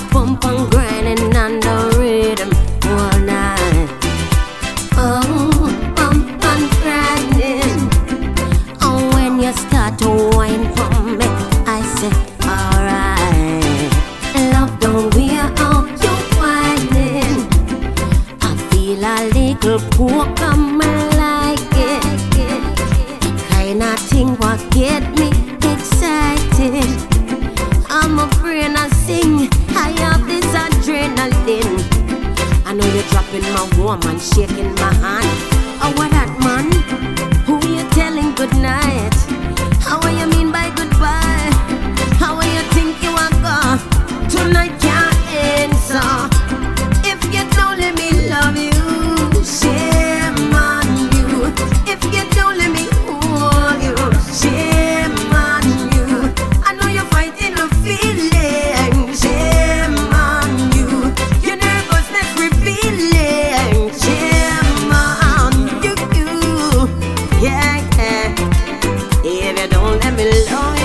pump and grinding on the rhythm all night. Oh, pump and grinding. Oh, when you start to whine for me, I say, alright. Love, don't wear out your whining. I feel a little poke on me like it. Kinda thing what get me excited. I'm a brain I sing. I have this adrenaline. I know you're dropping my woman, shaking my hand. Oh, what that man? Who you telling good night? How are you mean by goodbye? How are you think you are gone? Tonight can't end, so if you don't let me love you, shame on you. If you don't let me hold you, shame on you. I know you're fighting the feeling, shame on you. Your nervousness revealing, shame on you. Yeah, yeah. If you don't let me love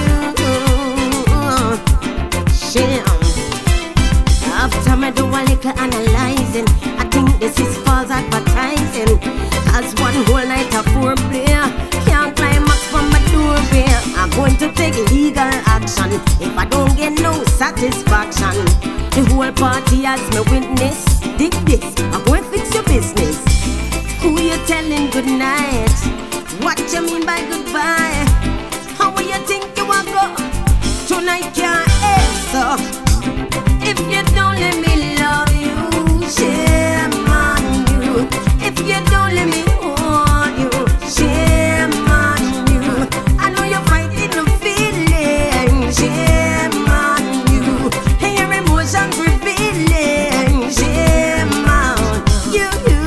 you, shame. After me do a little analyzing, I think this is false advertising. As one whole night of foreplay can't climax from my doorbell. I'm going to take legal action if I don't get no satisfaction. The whole party has me witness. Dig this, I'm going to fix your business. Who you telling good night? What you mean by goodbye? How will you think you are go? Tonight can't end, so if you don't let me love you, shame on you. If you don't let me hold you, shame on you. I know you're fighting the feeling, shame on you. And your emotions revealing, shame on you,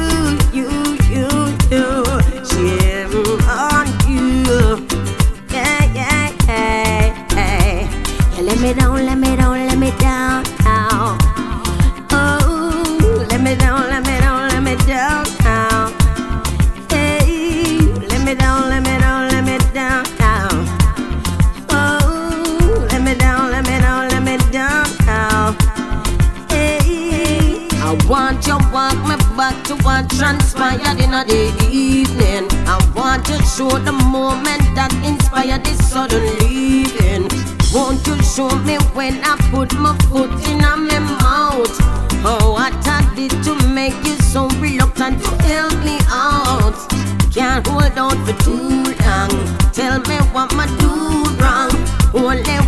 shame on you. Yeah, yeah, yeah, yeah. You let me down, let me down, let me down now. Oh, let me down, let me down, let me down now. Hey, let me down, let me down, let me down now. Oh, let me down, let me down, let me down now. Hey, I want you walk me back to what transpired in the evening. I want to show the moment that inspired this sudden leaving. Won't you show me when I put my foot in my mouth? Oh, what I did to make you so reluctant to help me out? Can't hold on for too long. Tell me what I do wrong. Only